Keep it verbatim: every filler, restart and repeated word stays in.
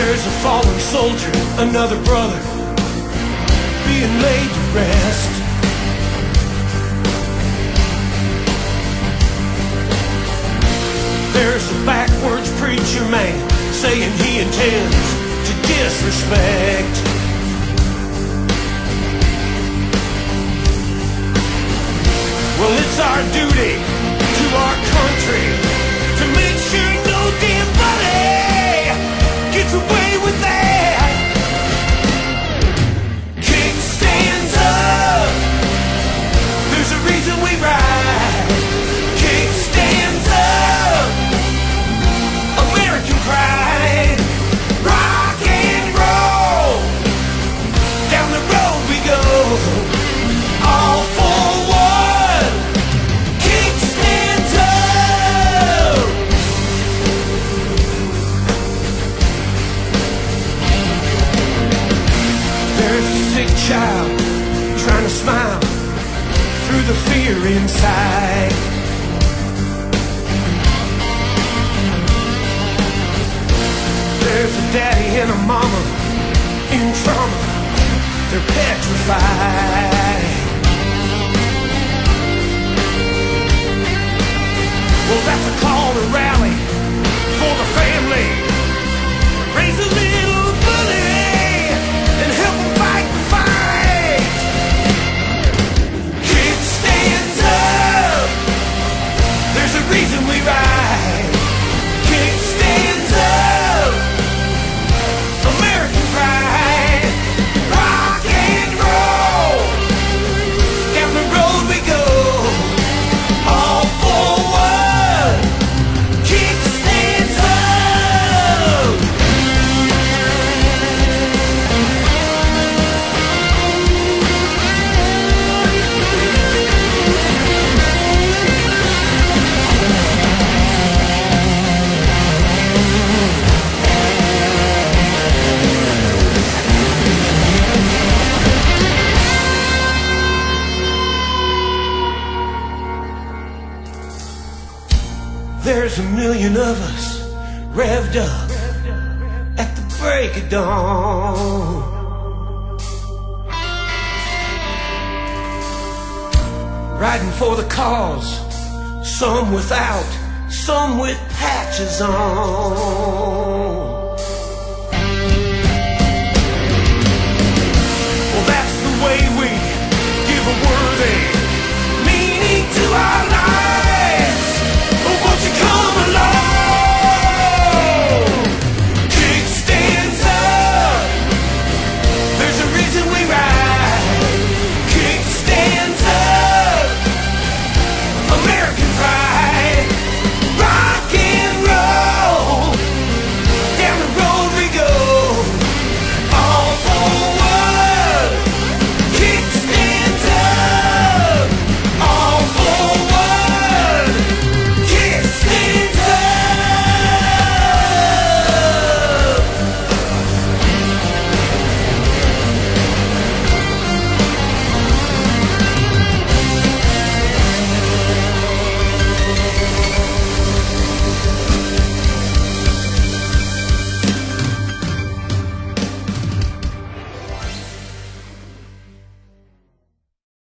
There's a fallen soldier, another brother, being laid to rest. There's a backwards preacher man saying he intends to disrespect. Well, it's our duty to our country to make sure no damn body gets away with that. King stands up, there's a reason we ride. King stands up, American pride. Rock and roll, down the road we go, all for one. King stands up. There's a sick child trying to smile through the fear inside. There's a daddy and a mama in trauma, they're petrified. Well, that's a call to rally for the family. Raise a little money and help them fight the fight. Kid stands up, there's a reason we ride. Kid stands up, American pride. Rock and roll, down the road we go, all for one. King stands up. There's a million of us revved up at the break of dawn, riding for the cause, some without, some with patches on.